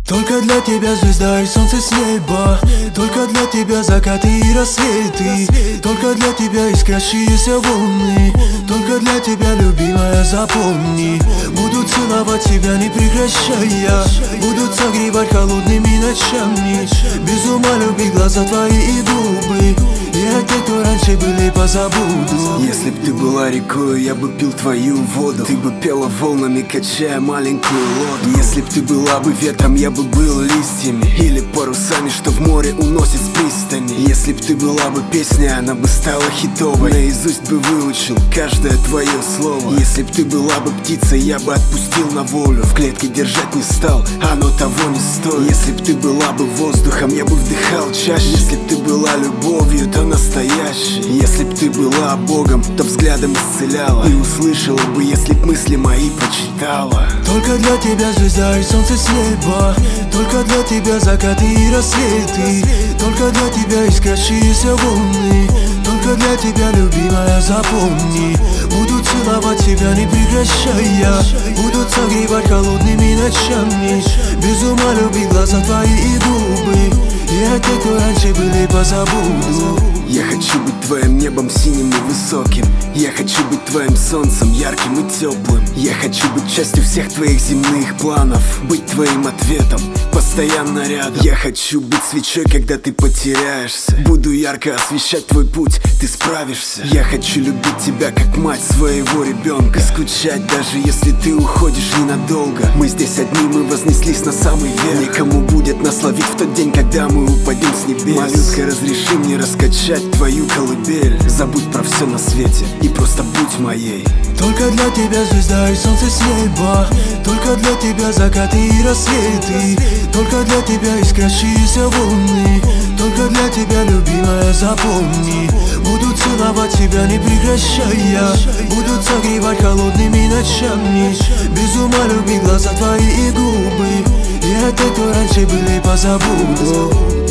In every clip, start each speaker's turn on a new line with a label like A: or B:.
A: Только для тебя звезда и солнце с неба, только для тебя закаты и рассветы, только для тебя искрящиеся волны, только для тебя, любимая, запомни. Буду целовать тебя не прекращая, будут согревать холодными ночами, без ума любить глаза твои и губы, я те, кто раньше были, позабуду.
B: Если б ты была рекой, я бы пил твою воду, ты бы пела волнами, качая маленькую лодку. Если б ты была бы ветром, я бы был листьями или парусами, что в море уносит с пристани. Если б ты была бы песней, она бы стала хитовой, наизусть бы выучил каждое твое слово. Если б ты была бы птицей, я бы отпустил на волю, в клетке держать не стал, оно того не стоит. Если б ты была бы воздухом, я бы вдыхал чаще. Если б ты была любовью, то настоящей. Если б ты была Богом, то взглядом исцеляла и услышала бы, если б мысли мои прочитала.
A: Только для тебя звезда и солнце с неба, только для тебя закаты и рассветы, только для тебя искрящиеся волны, только для тебя, любимая, запомни. Буду целовать тебя не прекращая, будут согревать холодными ночами, без ума любить глаза твои и губы, я те, кто раньше были, позабуду.
B: Я хочу быть твоим небом синим и высоким, я хочу быть твоим солнцем ярким и теплым. Я хочу быть частью всех твоих земных планов, быть твоим ответом, постоянно рядом. Я хочу быть свечой, когда ты потеряешься, буду ярко освещать твой путь, ты справишься. Я хочу любить тебя, как мать своего ребенка, скучать, даже если ты уходишь ненадолго. Мы здесь одни, мы вознеслись на самый верх, некому будет нас ловить в тот день, когда мы упадем с небес. Малютка, разреши мне раскачать твою колыбель, забудь про все на свете и просто будь моей.
A: Только для тебя звезда и солнце с неба, только для тебя закаты и рассветы, только для тебя искрящиеся волны, только для тебя, любимая, запомни. Буду целовать тебя не прекращая, будут согревать холодными ночами, без ума любить глаза твои и губы, я те, кто раньше были, позабуду.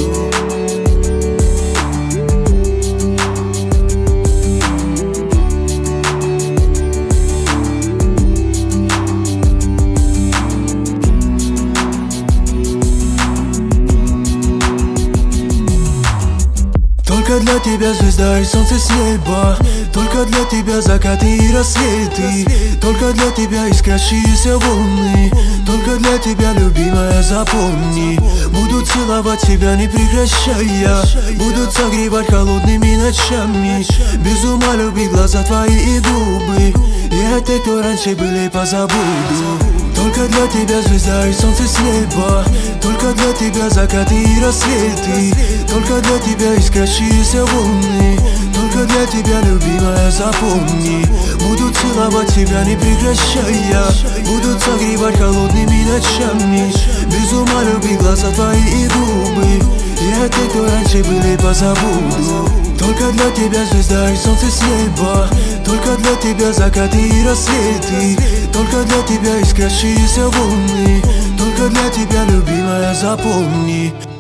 A: Только для тебя звезда и солнце с неба, только для тебя закаты и рассветы, только для тебя искрящиеся волны, только для тебя, любимая, запомни. Буду целовать тебя не прекращая, будут согревать холодными ночами, без ума любить глаза твои и губы, я те, кто раньше были, позабуду. Только для тебя звезда и солнце с неба, только для тебя закаты и рассветы, только для тебя искрящиеся волны, только для тебя, любимая, запомни. Буду целовать тебя не прекращая, будут согревать холодными ночами, без ума любить глаза твои и губы, я те, кто раньше были, позабуду. Только для тебя звезда и солнце с неба, только для тебя закаты и рассветы, только для тебя искрящиеся волны, только для тебя, любимая, запомни.